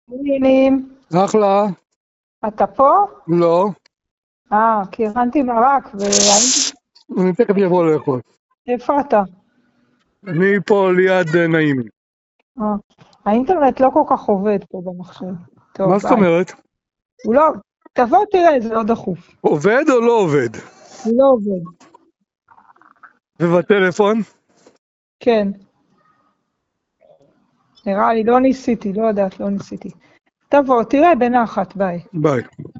עניינים, אחלה. אתה פה? לא. כי הכנתי מרק, אני תכף אבוא לאכול. איפה אתה? אני פה ליד נעימי. האינטרנט לא כל כך עובד פה במחשב. טוב, מה זאת ביי. אומרת? הוא לא, תבוא תראה, זה לא דחוף. עובד או לא עובד? הוא לא עובד. ובטלפון? כן. נראה לי, לא ניסיתי, לא יודעת, לא ניסיתי. תבוא, תראה בנחת, ביי. ביי.